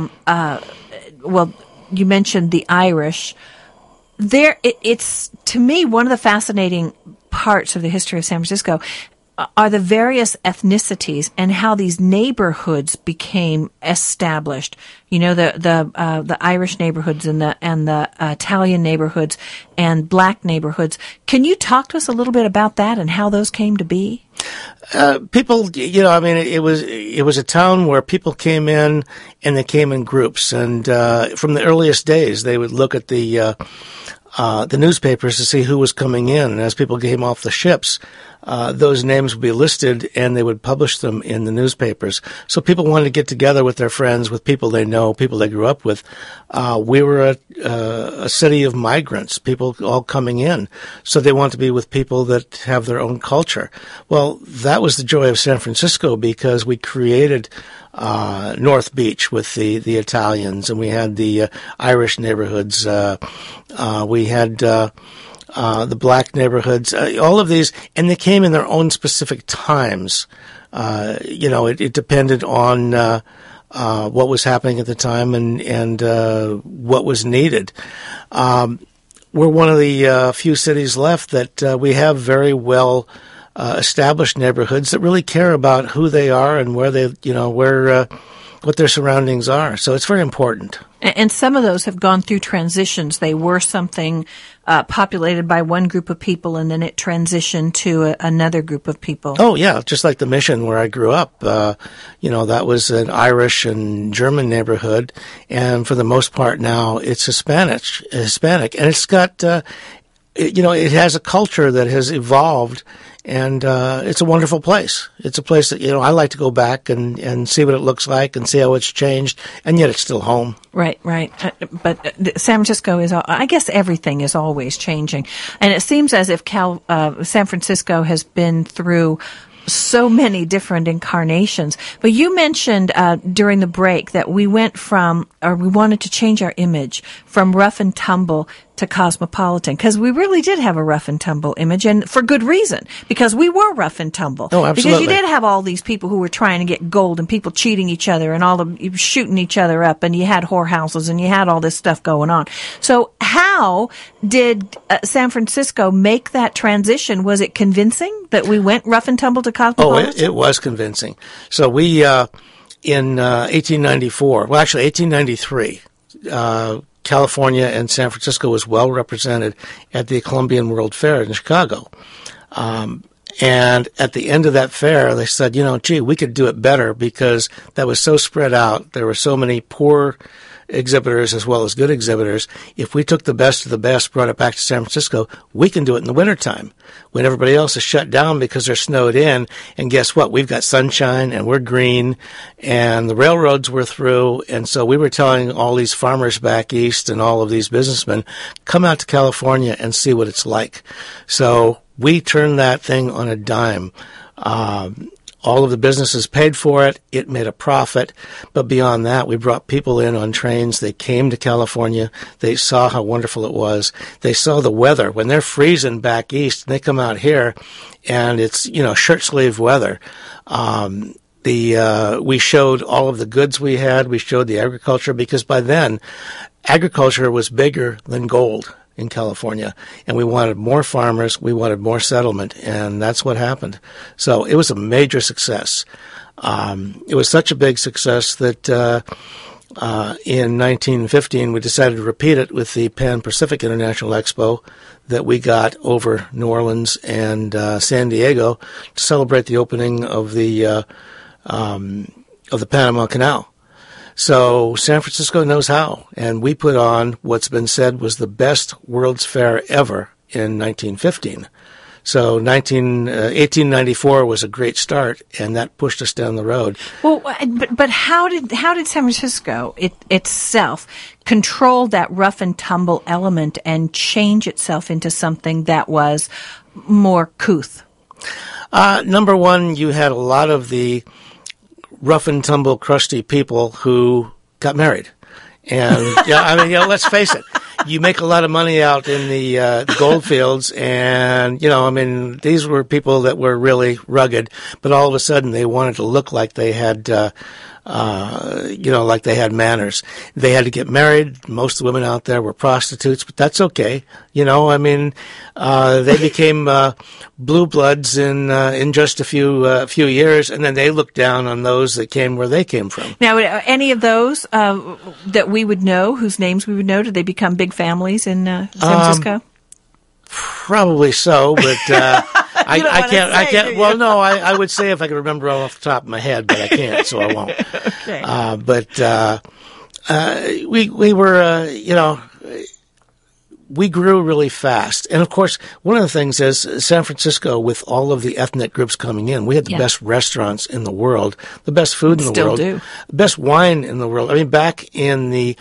you mentioned the Irish. It's to me one of the fascinating parts of the history of San Francisco are the various ethnicities and how these neighborhoods became established. The Irish neighborhoods and the Italian neighborhoods and black neighborhoods. Can you talk to us a little bit about that and how those came to be? People, it was a town where people came in and they came in groups, and from the earliest days they would look at the newspapers to see who was coming in. And as people came off the ships, those names would be listed and they would publish them in the newspapers. So people wanted to get together with their friends, with people they know, people they grew up with. We were a city of migrants, people all coming in. So they want to be with people that have their own culture. Well, that was the joy of San Francisco because we created North Beach with the Italians, and we had the Irish neighborhoods. We had the black neighborhoods, all of these, and they came in their own specific times. It depended on what was happening at the time and what was needed. We're one of the few cities left that we have very well established neighborhoods that really care about who they are and where they, what their surroundings are. So it's very important. And some of those have gone through transitions. They were something populated by one group of people, and then it transitioned to another group of people. Oh, yeah, just like the Mission where I grew up. That was an Irish and German neighborhood, and for the most part now it's Hispanic. And it's got, it has a culture that has evolved, and it's a wonderful place. It's a place that, I like to go back and see what it looks like and see how it's changed, and yet it's still home. Right. But San Francisco is, I guess everything is always changing. And it seems as if San Francisco has been through so many different incarnations. But you mentioned during the break that we wanted to change our image from rough and tumble to cosmopolitan, because we really did have a rough and tumble image, and for good reason, because we were rough and tumble. Oh, absolutely. Because you did have all these people who were trying to get gold and people cheating each other and shooting each other up, and you had whorehouses and you had all this stuff going on. So how did San Francisco make that transition? Was it convincing that we went rough and tumble to cosmopolitan? Oh, it was convincing. So we, in 1893, California and San Francisco was well represented at the Columbian World Fair in Chicago. And at the end of that fair, they said, we could do it better because that was so spread out. There were so many poor exhibitors as well as good exhibitors. If we took the best of the best, brought it back to San Francisco, we can do it in the wintertime when everybody else is shut down because they're snowed in. And guess what? We've got sunshine and we're green and the railroads were through. And so we were telling all these farmers back east and all of these businessmen, come out to California and see what it's like. So we turned that thing on a dime. All of the businesses paid for it. It made a profit. But beyond that, we brought people in on trains. They came to California. They saw how wonderful it was. They saw the weather. When they're freezing back east, they come out here and it's, shirt sleeve weather. We showed all of the goods we had. We showed the agriculture because by then agriculture was bigger than gold in California, and we wanted more farmers, we wanted more settlement, and that's what happened. So it was a major success. It was such a big success that in 1915 we decided to repeat it with the Pan-Pacific International Expo that we got over New Orleans and San Diego to celebrate the opening of the Panama Canal. So San Francisco knows how, and we put on what's been said was the best World's Fair ever in 1915. So 1894 was a great start, and that pushed us down the road. Well, but how did San Francisco itself control that rough and tumble element and change itself into something that was more couth? Number one, you had a lot of the rough and tumble, crusty people who got married. And, let's face it. You make a lot of money out in the gold fields and, these were people that were really rugged, but all of a sudden they wanted to look like they had, like they had manners. They had to get married. Most of the women out there were prostitutes, but that's okay. They became blue bloods in just a few years, and then they looked down on those that came where they came from. Now, any of those that we would know, whose names we would know, did they become big families in San Francisco? Probably so, but I can't. Well, no, I would say if I could remember off the top of my head, but I can't, so I won't. Okay. We were, we grew really fast. And of course, one of the things is San Francisco, with all of the ethnic groups coming in, we had the best restaurants in the world, the best food in the world, the best wine in the world. I mean, back in the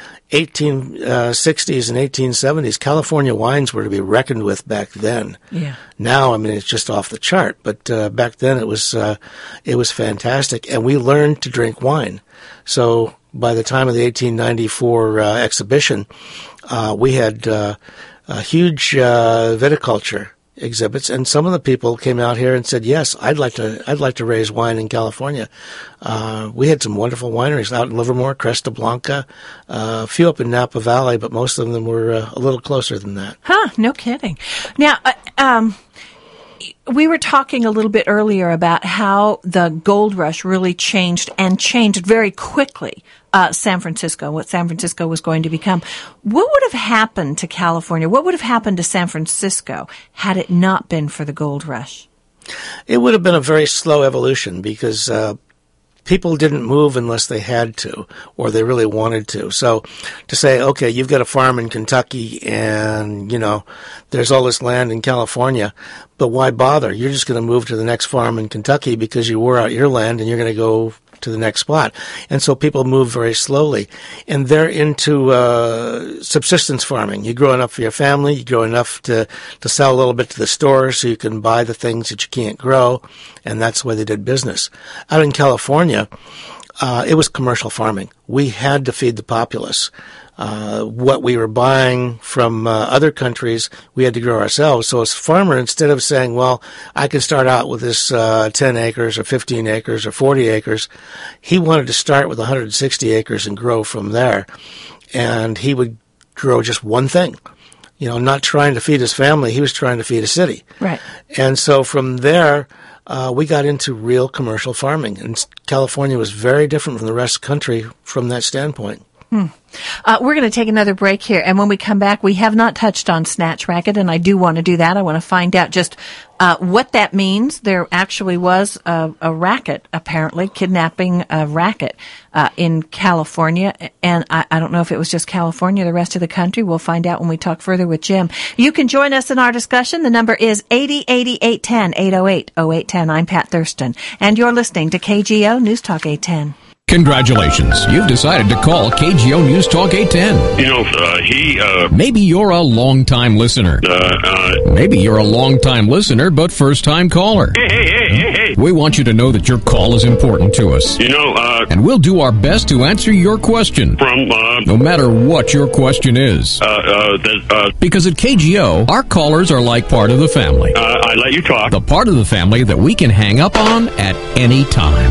1860s and 1870s, California wines were to be reckoned with back then. Yeah. Now, I mean, it's just off the chart. But back then, it was fantastic, and we learned to drink wine. So by the time of the 1894 exhibition, we had huge viticulture exhibits, and some of the people came out here and said, "Yes, I'd like to raise wine in California." We had some wonderful wineries out in Livermore, Cresta Blanca, a few up in Napa Valley, but most of them were a little closer than that. Huh? No kidding. Now, we were talking a little bit earlier about how the gold rush really changed very quickly. San Francisco, what San Francisco was going to become. What would have happened to California? What would have happened to San Francisco had it not been for the gold rush? It would have been a very slow evolution because people didn't move unless they had to or they really wanted to. So to say, okay, you've got a farm in Kentucky and, there's all this land in California, but why bother? You're just going to move to the next farm in Kentucky because you wore out your land and you're going to go to the next spot. And so people move very slowly. And they're into subsistence farming. You grow enough for your family. You grow enough to sell a little bit to the store so you can buy the things that you can't grow. And that's the way they did business. Out in California, it was commercial farming. We had to feed the populace. What we were buying from other countries, we had to grow ourselves. So as a farmer, instead of saying, well, I can start out with this 10 acres or 15 acres or 40 acres, he wanted to start with 160 acres and grow from there. And he would grow just one thing. Not trying to feed his family, he was trying to feed a city. Right. And so from there, we got into real commercial farming. And California was very different from the rest of the country from that standpoint. We're going to take another break here, and when we come back, we have not touched on snatch racket, and I do want to do that. I want to find out just what that means. There actually was a racket, apparently, kidnapping racket in California, and I don't know if it was just California or the rest of the country. We'll find out when we talk further with Jim. You can join us in our discussion. The number is 8080-810, 808-0810. I'm Pat Thurston, and you're listening to KGO News Talk 810. Congratulations. You've decided to call KGO News Talk 810. Maybe you're a long-time listener. Maybe you're a long-time listener, but first-time caller. Hey. We want you to know that your call is important to us. And we'll do our best to answer your question. No matter what your question is. Because at KGO, our callers are like part of the family. I let you talk. The part of the family that we can hang up on at any time.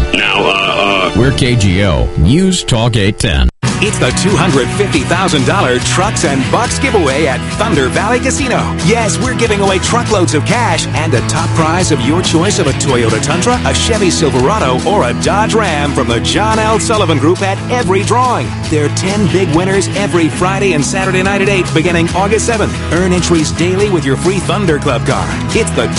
We're KGO News Talk 810. It's the $250,000 Trucks and Bucks giveaway at Thunder Valley Casino. Yes, we're giving away truckloads of cash and a top prize of your choice of a Toyota Tundra, a Chevy Silverado, or a Dodge Ram from the John L. Sullivan Group at every drawing. There are 10 big winners every Friday and Saturday night at 8, beginning August 7th. Earn entries daily with your free Thunder Club card. It's the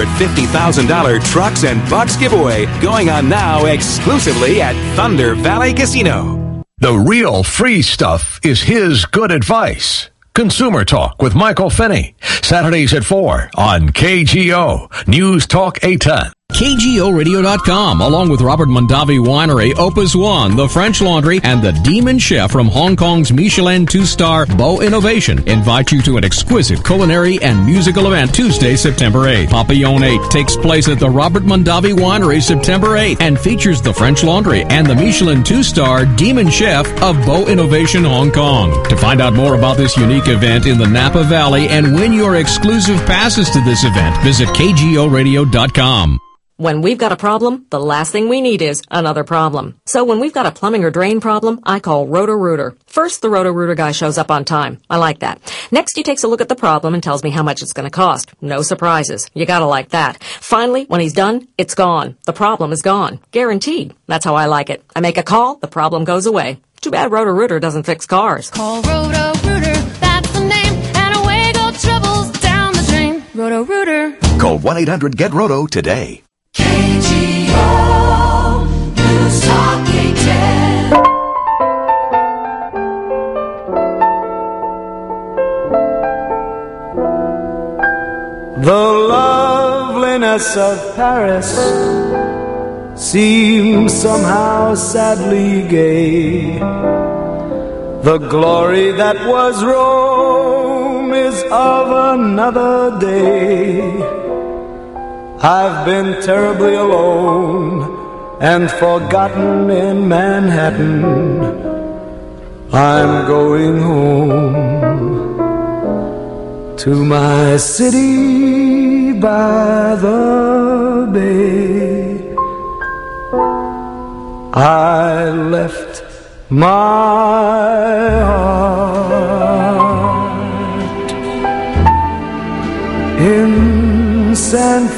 $250,000 Trucks and Bucks giveaway going on now exclusively at Thunder Valley Casino. The real free stuff is his good advice. Consumer Talk with Michael Finney. Saturdays at 4 on KGO News Talk 810. KGORadio.com, along with Robert Mondavi Winery, Opus One, The French Laundry, and the Demon Chef from Hong Kong's Michelin 2-star Beau Innovation invite you to an exquisite culinary and musical event Tuesday, September 8th. Papillon 8 takes place at the Robert Mondavi Winery September 8th and features The French Laundry and the Michelin 2-star Demon Chef of Beau Innovation Hong Kong. To find out more about this unique event in the Napa Valley and win your exclusive passes to this event, visit KGORadio.com. When we've got a problem, the last thing we need is another problem. So when we've got a plumbing or drain problem, I call Roto-Rooter. First, the Roto-Rooter guy shows up on time. I like that. Next, he takes a look at the problem and tells me how much it's going to cost. No surprises. You gotta like that. Finally, when he's done, it's gone. The problem is gone. Guaranteed. That's how I like it. I make a call, the problem goes away. Too bad Roto-Rooter doesn't fix cars. Call Roto-Rooter, that's the name, and away go troubles down the drain. Roto-Rooter. Call 1-800-GET-ROTO today. KGO News Talk 810. The loveliness of Paris seems somehow sadly gay. The glory that was Rome is of another day. I've been terribly alone and forgotten in Manhattan. I'm going home to my city by the bay. I left my heart in San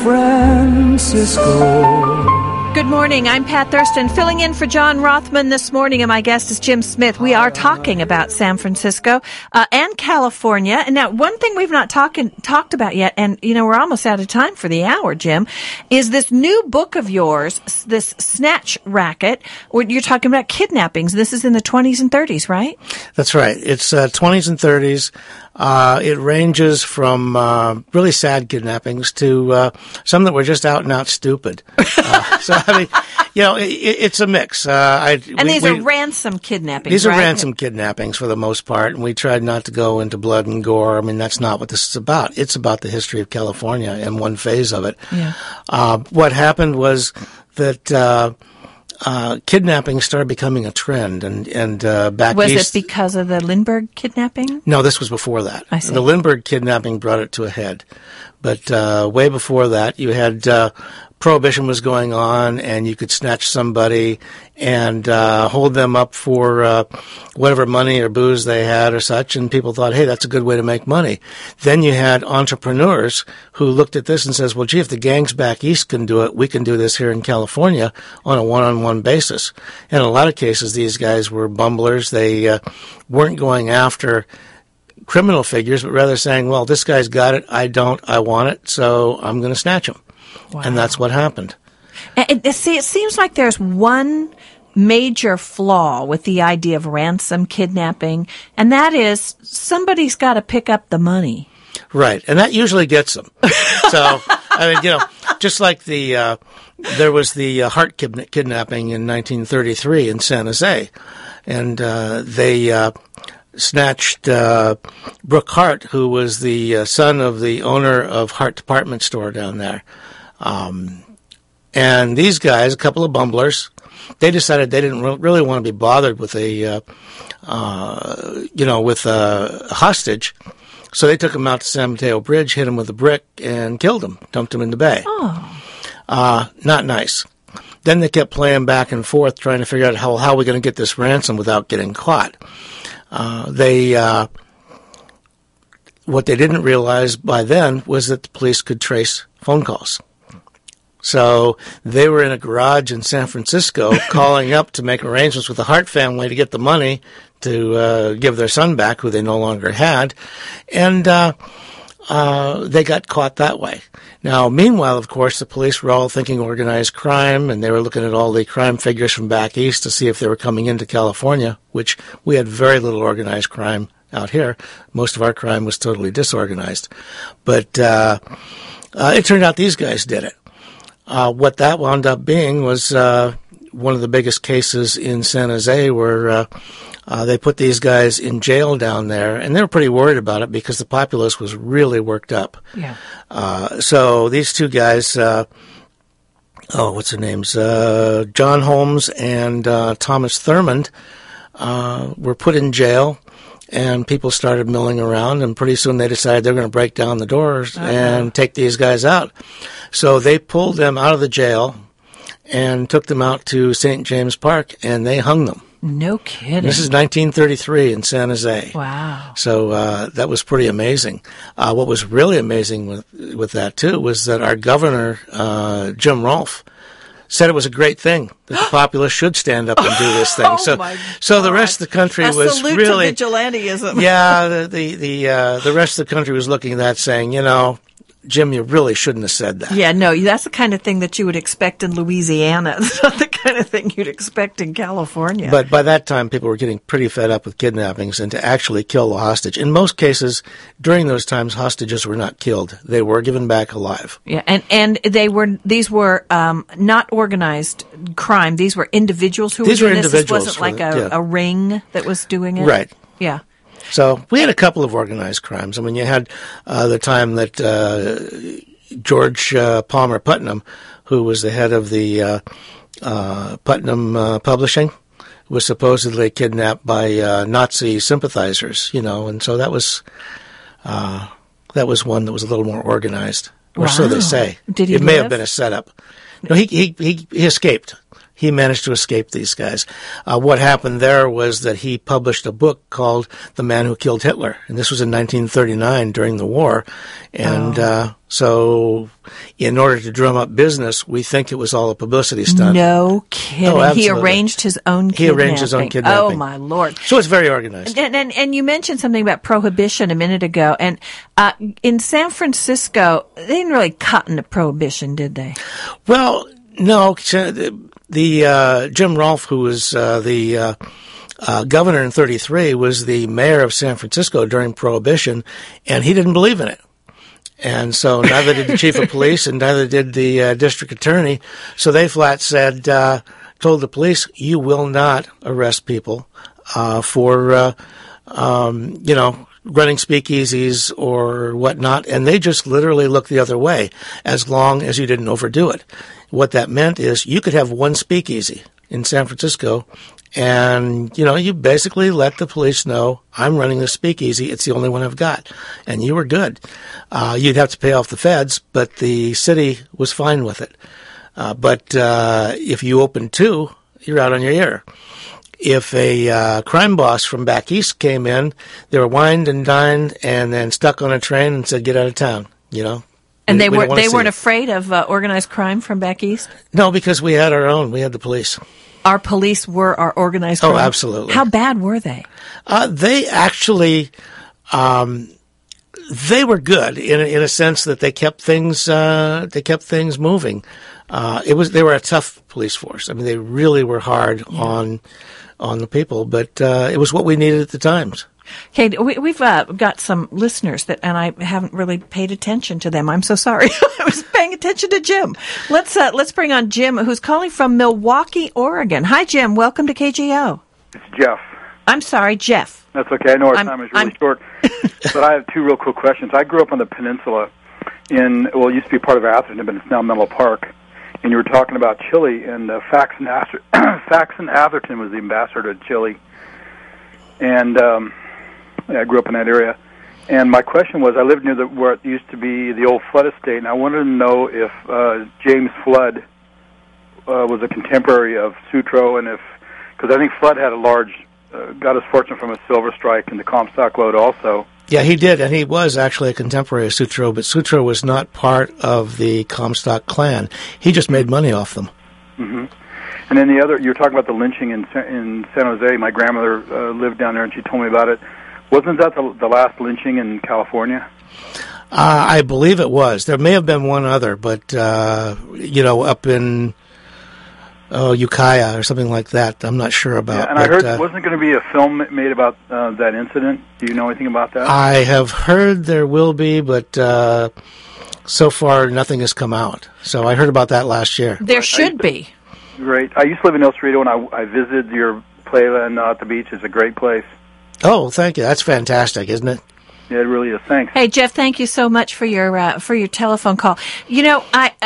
Francisco. Good morning. I'm Pat Thurston, filling in for John Rothman this morning, and my guest is Jim Smith. We are talking about San Francisco and California. And now, one thing we've not talked about yet, and we're almost out of time for the hour, Jim, is this new book of yours, this Snatch Racket, where you're talking about kidnappings. This is in the 20s and 30s, right? That's right. It's 20s and 30s. It ranges from really sad kidnappings to some that were just out and out stupid. So I mean, it's a mix. These are ransom kidnappings. These are right? ransom kidnappings for the most part, and we tried not to go into blood and gore. I mean, that's not what this is about. It's about the history of California and one phase of it. Yeah. What happened was that kidnapping started becoming a trend, and back was east. it because of the Lindbergh kidnapping? No, this was before that. I see. The Lindbergh kidnapping brought it to a head, but way before that, you had Prohibition was going on, and you could snatch somebody and hold them up for whatever money or booze they had or such, and people thought, hey, that's a good way to make money. Then you had entrepreneurs who looked at this and says, well, gee, if the gangs back east can do it, we can do this here in California on a one-on-one basis. And in a lot of cases, these guys were bumblers. They weren't going after criminal figures, but rather saying, well, this guy's got it, I don't, I want it, so I'm going to snatch him. Wow. And that's what happened. It seems like there's one major flaw with the idea of ransom kidnapping, and that is somebody's got to pick up the money. Right, and that usually gets them. So, I mean, just like there was the Hart kidnapping in 1933 in San Jose, and they snatched Brooke Hart, who was the son of the owner of Hart Department Store down there. And these guys, a couple of bumblers, they decided they didn't really want to be bothered with a hostage. So they took him out to San Mateo Bridge, hit him with a brick, and killed him, dumped him in the bay. Oh. Not nice. Then they kept playing back and forth, trying to figure out how are we going to get this ransom without getting caught. What they didn't realize by then was that the police could trace phone calls. So they were in a garage in San Francisco calling up to make arrangements with the Hart family to get the money to give their son back, who they no longer had. And they got caught that way. Now, meanwhile, of course, the police were all thinking organized crime, and they were looking at all the crime figures from back east to see if they were coming into California, which we had very little organized crime out here. Most of our crime was totally disorganized. But it turned out these guys did it. What that wound up being was one of the biggest cases in San Jose where they put these guys in jail down there, and they were pretty worried about it because the populace was really worked up. Yeah. So these two guys, what's their names? John Holmes and Thomas Thurmond were put in jail, and people started milling around, and pretty soon they decided they're going to break down the doors and take these guys out. So they pulled them out of the jail and took them out to St. James Park, and they hung them. No kidding. This is 1933 in San Jose. Wow. So that was pretty amazing. What was really amazing with that, too, was that our governor, Jim Rolfe, said it was a great thing that the populace should stand up and do this thing. So the rest of the country was really to vigilantism. Yeah, the rest of the country was looking at that, saying, Jim, you really shouldn't have said that. Yeah, no, that's the kind of thing that you would expect in Louisiana. It's not the kind of thing you'd expect in California. But by that time, people were getting pretty fed up with kidnappings, and to actually kill the hostage. In most cases, during those times, hostages were not killed. They were given back alive. Yeah, and these were not organized crime. These were individuals who were doing this. This wasn't like a ring that was doing it. Right. Yeah. So we had a couple of organized crimes. I mean, you had the time that George Palmer Putnam, who was the head of the Putnam Publishing, was supposedly kidnapped by Nazi sympathizers, and so that was one that was a little more organized, or so they say. Did he It may live? have been a setup. No, he escaped. He managed to escape these guys. What happened there was that he published a book called The Man Who Killed Hitler, and this was in 1939 during the war. And so in order to drum up business, we think it was all a publicity stunt. No kidding. Oh, He arranged his own kidnapping. He arranged his own kidnapping. Oh, my Lord. So it's very organized. And you mentioned something about prohibition a minute ago. And in San Francisco, they didn't really cut into prohibition, did they? Well, no. The Jim Rolfe, who was the governor in 1933, was the mayor of San Francisco during Prohibition, and he didn't believe in it. And so neither did the chief of police, and neither did the district attorney. So they flat said, told the police, "You will not arrest people for running speakeasies or whatnot," and they just literally looked the other way as long as you didn't overdo it. What that meant is you could have one speakeasy in San Francisco, and you basically let the police know, "I'm running this speakeasy. It's the only one I've got," and you were good. You'd have to pay off the feds, but the city was fine with it. But if you opened two, you're out on your ear. If a crime boss from back east came in, they were wined and dined and then stuck on a train and said, "Get out of town," And they weren't afraid of organized crime from back east? No, because we had our own. We had the police. Our police were our organized crime? Oh, absolutely. How bad were they? They actually, they were good in a sense that they kept things moving. They were a tough police force. I mean, they really were hard on the people, but it was what we needed at the times. Okay, we've got some listeners and I haven't really paid attention to them. I'm so sorry. I was paying attention to Jim. Let's bring on Jim, who's calling from Milwaukee, Oregon. Hi, Jim. Welcome to KGO. It's Jeff. I'm sorry, Jeff. That's okay. I know our time is really short, but I have two real quick questions. I grew up on the peninsula it used to be part of Atherton, but it's now Menlo Park. And you were talking about Chile, and Faxon Atherton was the ambassador to Chile. And I grew up in that area. And my question was, I lived near where it used to be the old Flood estate, and I wanted to know if James Flood was a contemporary of Sutro, and because I think Flood had got his fortune from a silver strike in the Comstock Lode also. Yeah, he did, and he was actually a contemporary of Sutro, but Sutro was not part of the Comstock clan. He just made money off them. Mm-hmm. And then you were talking about the lynching in San Jose. My grandmother lived down there, and she told me about it. Wasn't that the last lynching in California? I believe it was. There may have been one other, but, up in Ukiah or something like that. I'm not sure about. Yeah, and I heard wasn't going to be a film made about that incident. Do you know anything about that? I have heard there will be, but so far nothing has come out. So I heard about that last year. There should be. Great. I used to live in El Cerrito, and I visited your playland at the beach. It's a great place. Oh, thank you. That's fantastic, isn't it? Yeah, it really is. Thanks. Hey, Jeff, thank you so much for your telephone call. All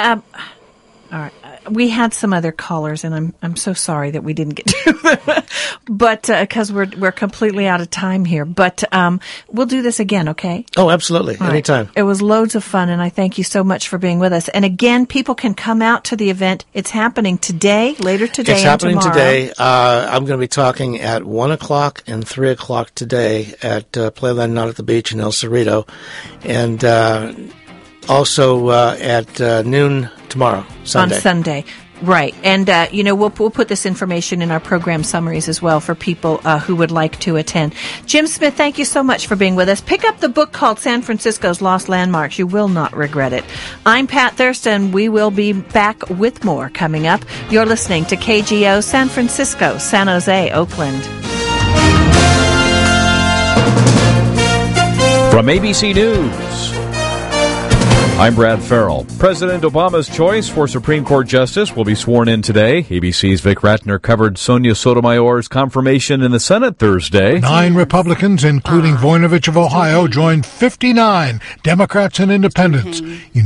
right. We had some other callers, and I'm so sorry that we didn't get to them, but because we're completely out of time here. But we'll do this again, okay? Oh, absolutely, all anytime. Right. It was loads of fun, and I thank you so much for being with us. And again, people can come out to the event. It's happening today, later today, It's happening tomorrow. today. I'm going to be talking at 1:00 and 3:00 today at Playland Not at the Beach in El Cerrito, and also at noon tomorrow, Sunday. On Sunday. Right. And, we'll put this information in our program summaries as well for people who would like to attend. Jim Smith, thank you so much for being with us. Pick up the book called San Francisco's Lost Landmarks. You will not regret it. I'm Pat Thurston. We will be back with more coming up. You're listening to KGO San Francisco, San Jose, Oakland. From ABC News, I'm Brad Farrell. President Obama's choice for Supreme Court Justice will be sworn in today. ABC's Vic Ratner covered Sonia Sotomayor's confirmation in the Senate Thursday. 9 Republicans, including Voinovich of Ohio, joined 59 Democrats and independents.